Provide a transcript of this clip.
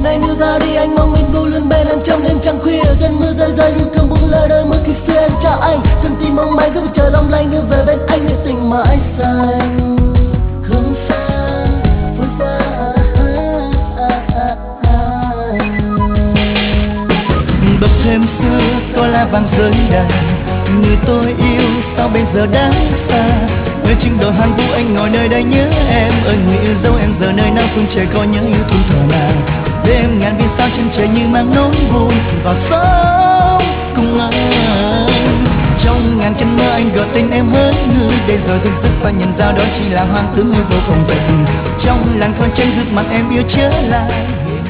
Này níu ra đi anh mong mình vô luôn bên em trong đêm trăng khuya. Cơn mưa rơi rơi yêu thương buông lơi đôi mưa khi xưa em trao anh. Chân tim mong manh cứ chờ long lanh đưa về bên anh để tình mãi xanh. Hướng xa phương xa. Bậc thềm xưa có lá vàng rơi đàn, người tôi yêu sao bây giờ đã xa. Nơi chinh đồi hoang vu anh ngồi nơi đây nhớ em. Ơi người yêu dấu em giờ nơi nào phương trời có nhớ yêu thương thở nào. Đêm ngàn vì sao chân trời như mang nỗi buồn vào sống cùng anh. Trong ngàn cơn mơ anh gọi tên em hỡi người, để rồi thức giấc và nhận ra đó chỉ là hoang tưởng người vô cùng tận. Trong làng thôn tranh rước mặt em yêu trở lại.